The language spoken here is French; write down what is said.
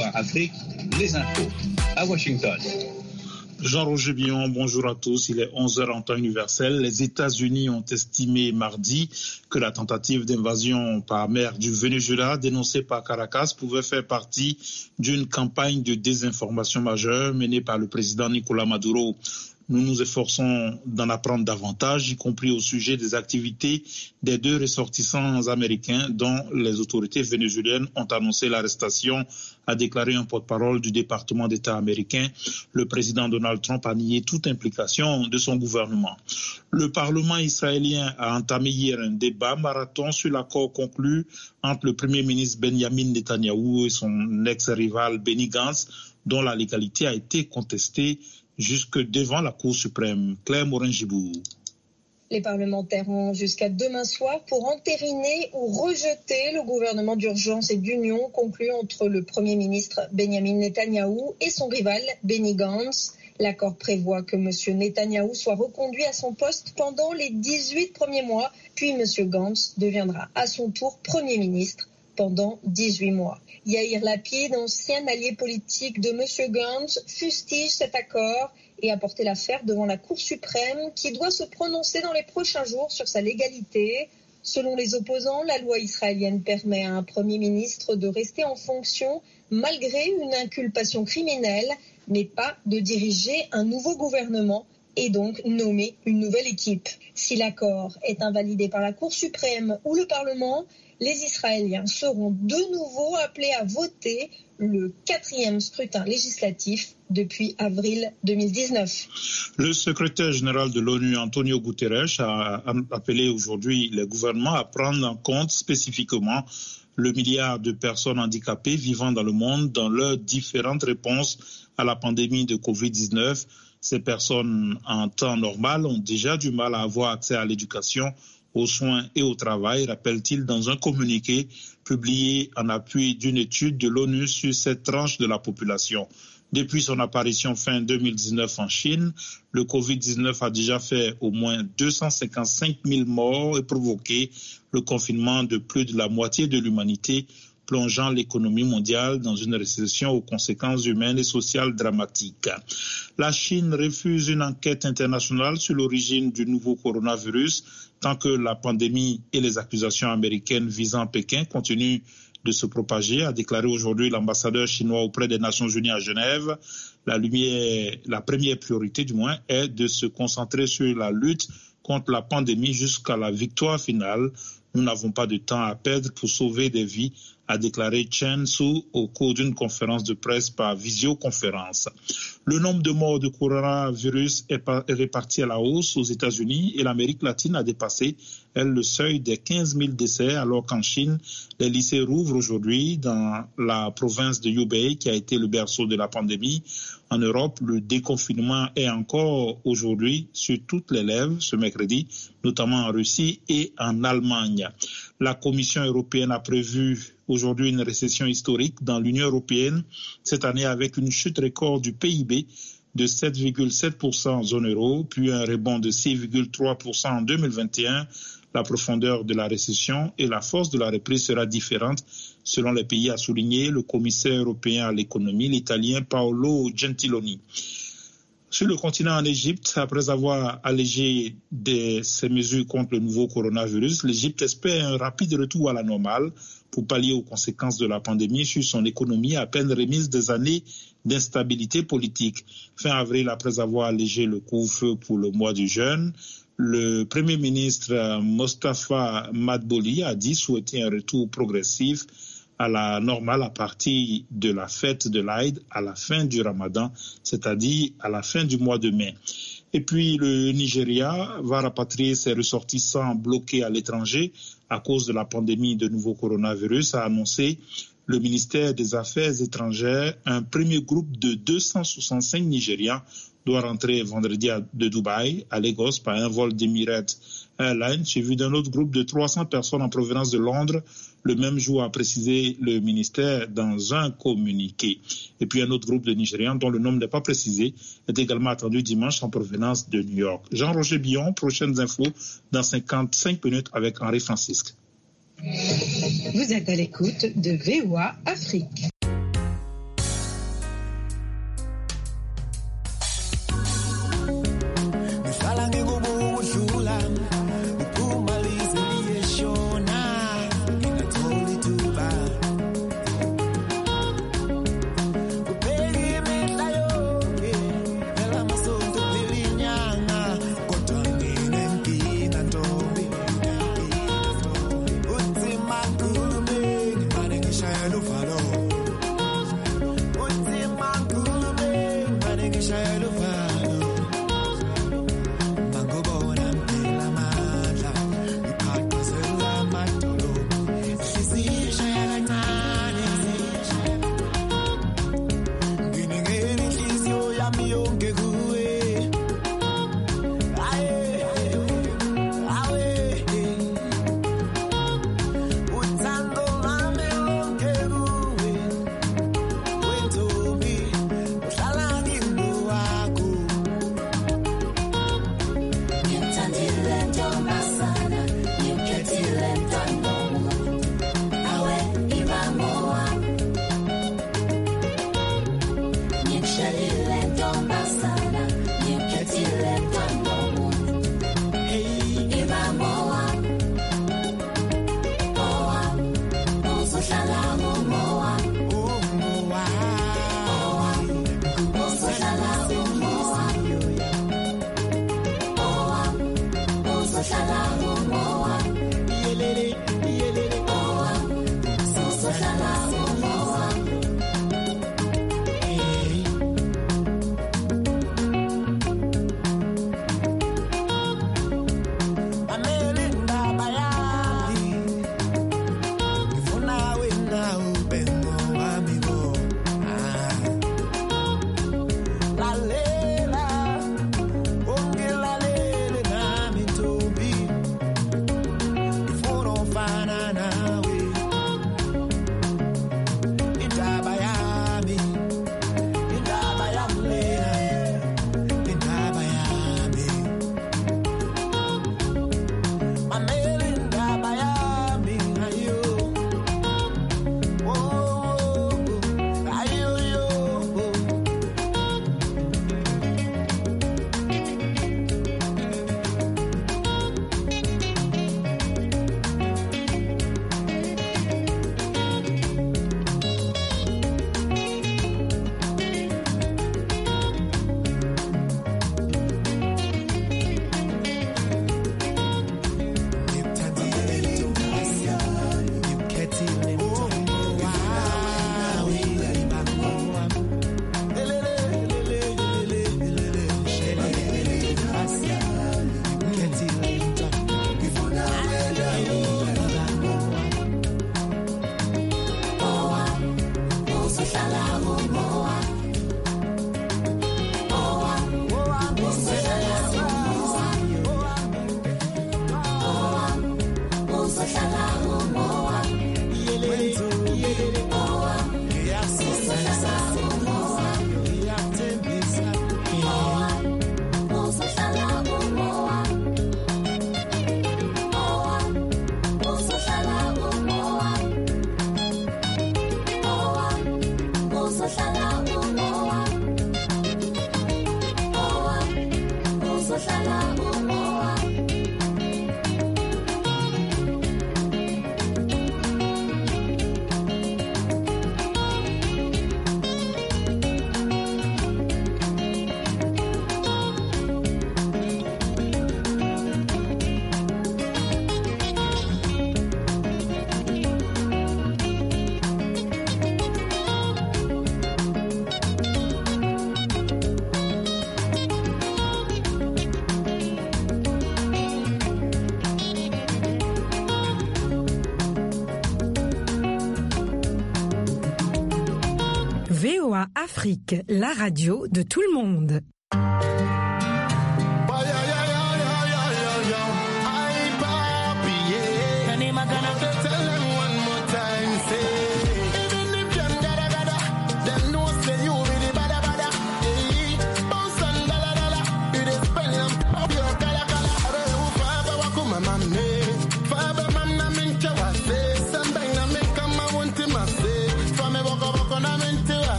VOA Afrique, les infos à Washington. Jean-Roger Billon, bonjour à tous. Il est 11h en temps universel. Les États-Unis ont estimé mardi que la tentative d'invasion par mer du Venezuela dénoncée par Caracas pouvait faire partie d'une campagne de désinformation majeure menée par le président Nicolás Maduro. Nous nous efforçons d'en apprendre davantage, y compris au sujet des activités des 2 ressortissants américains dont les autorités vénézuéliennes ont annoncé l'arrestation, a déclaré un porte-parole du département d'État américain. Le président Donald Trump a nié toute implication de son gouvernement. Le Parlement israélien a entamé hier un débat marathon sur l'accord conclu entre le Premier ministre Benjamin Netanyahou et son ex-rival Benny Gantz, dont la légalité a été contestée jusque devant la Cour suprême. Claire Morin-Gibour. Les parlementaires ont jusqu'à demain soir pour entériner ou rejeter le gouvernement d'urgence et d'union conclu entre le Premier ministre Benjamin Netanyahou et son rival Benny Gantz. L'accord prévoit que M. Netanyahou soit reconduit à son poste pendant les 18 premiers mois, puis M. Gantz deviendra à son tour Premier ministre pendant 18 mois. Yair Lapid, ancien allié politique de M. Gantz, fustige cet accord et a porté l'affaire devant la Cour suprême qui doit se prononcer dans les prochains jours sur sa légalité. Selon les opposants, la loi israélienne permet à un Premier ministre de rester en fonction malgré une inculpation criminelle, mais pas de diriger un nouveau gouvernement et donc nommer une nouvelle équipe. Si l'accord est invalidé par la Cour suprême ou le Parlement, les Israéliens seront de nouveau appelés à voter le 4e scrutin législatif depuis avril 2019. Le secrétaire général de l'ONU, Antonio Guterres, a appelé aujourd'hui les gouvernements à prendre en compte spécifiquement le milliard de personnes handicapées vivant dans le monde dans leurs différentes réponses à la pandémie de Covid-19. Ces personnes en temps normal ont déjà du mal à avoir accès à l'éducation, aux soins et au travail, rappelle-t-il dans un communiqué publié en appui d'une étude de l'ONU sur cette tranche de la population. Depuis son apparition fin 2019 en Chine, le Covid-19 a déjà fait au moins 255 000 morts et provoqué le confinement de plus de la moitié de l'humanité, plongeant l'économie mondiale dans une récession aux conséquences humaines et sociales dramatiques. La Chine refuse une enquête internationale sur l'origine du nouveau coronavirus tant que la pandémie et les accusations américaines visant Pékin continuent de se propager, a déclaré aujourd'hui l'ambassadeur chinois auprès des Nations Unies à Genève. La première priorité du moins est de se concentrer sur la lutte contre la pandémie jusqu'à la victoire finale. Nous n'avons pas de temps à perdre pour sauver des vies, a déclaré Chen Su au cours d'une conférence de presse par visioconférence. Le nombre de morts de coronavirus est réparti à la hausse aux États-Unis et l'Amérique latine a dépassé, elle, le seuil des 15 000 décès, alors qu'en Chine, les lycées rouvrent aujourd'hui dans la province de Hubei, qui a été le berceau de la pandémie. En Europe, le déconfinement est encore aujourd'hui sur toutes les lèvres ce mercredi, notamment en Russie et en Allemagne. La Commission européenne a prévu aujourd'hui une récession historique dans l'Union européenne cette année avec une chute record du PIB de 7,7% en zone euro, puis un rebond de 6,3% en 2021. La profondeur de la récession et la force de la reprise sera différente selon les pays, a souligné le commissaire européen à l'économie, l'Italien Paolo Gentiloni. Sur le continent en Égypte, après avoir allégé ses mesures contre le nouveau coronavirus, l'Égypte espère un rapide retour à la normale pour pallier aux conséquences de la pandémie sur son économie à peine remise des années d'instabilité politique. Fin avril, après avoir allégé le couvre-feu pour le mois du jeûne, le Premier ministre Mostafa Madbouly a dit souhaiter un retour progressif à la normale à partir de la fête de l'Aïd à la fin du Ramadan, c'est-à-dire à la fin du mois de mai. Et puis le Nigeria va rapatrier ses ressortissants bloqués à l'étranger à cause de la pandémie de nouveau coronavirus, a annoncé le ministère des Affaires étrangères. Un premier groupe de 265 Nigérians doit rentrer vendredi de Dubaï à Lagos par un vol d'Emirates Airlines, suivi d'un autre groupe de 300 personnes en provenance de Londres le même jour, a précisé le ministère dans un communiqué. Et puis un autre groupe de Nigérians, dont le nom n'est pas précisé, est également attendu dimanche en provenance de New York. Jean-Roger Billon, prochaines infos dans 55 minutes avec Henri Francisque. Vous êtes à l'écoute de VOA Afrique. VOA Afrique, la radio de tout le monde.